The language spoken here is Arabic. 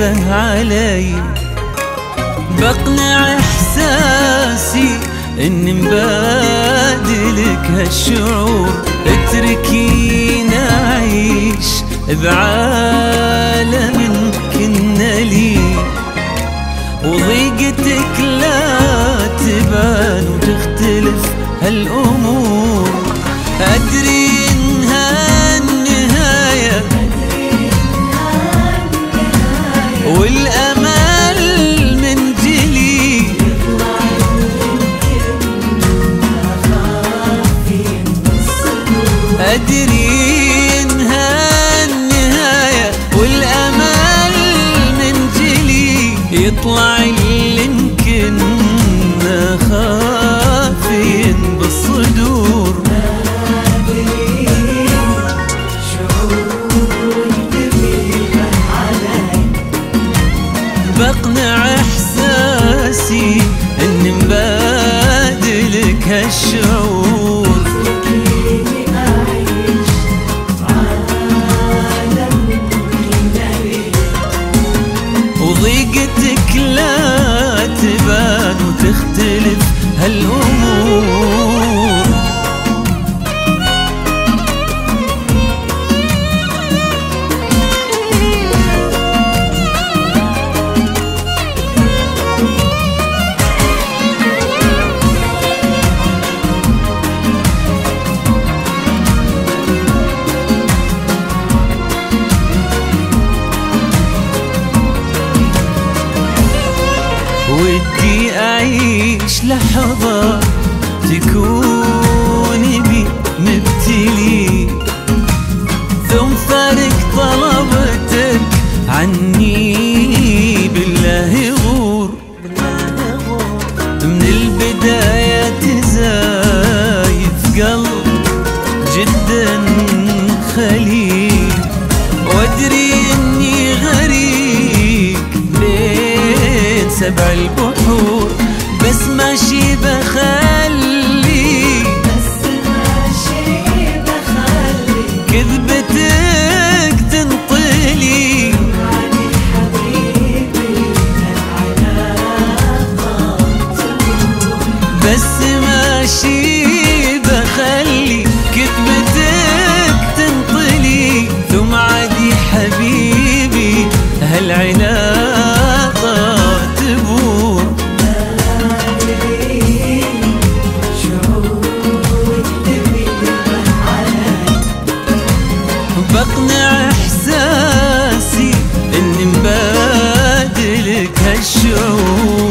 غريبة علي، بقنع إحساسي إني مبادلك هالشعور، اتركيني أعيش بعالم كنا لي، وضيقتك لا تبان وتختلف هالأمور. أدري إنها النهاية والأمل من جلي، أدري إنها النهاية والأمل من جلي، يطلع اللي كنا خافين بالصدور. بقنع إحساسي إني مبادلك هالشعور، وضيقتك لا تبان وتختلف هالأمور. ودي أعيش لحظة تكوني بي مبتلي، ثم فارق طلبتك عني بالله غور. من البداية زايد قلب جدا خليل، وأدري إني غريق بين سبع البحور، بس ماشي بخلي كذبتك تنطلي، بس ماشي بخلي كذبتك تنطلي، ثم عادي حبيبي هالعلاقة تبور. بقنع إحساسي إني مبادلك هالشعور،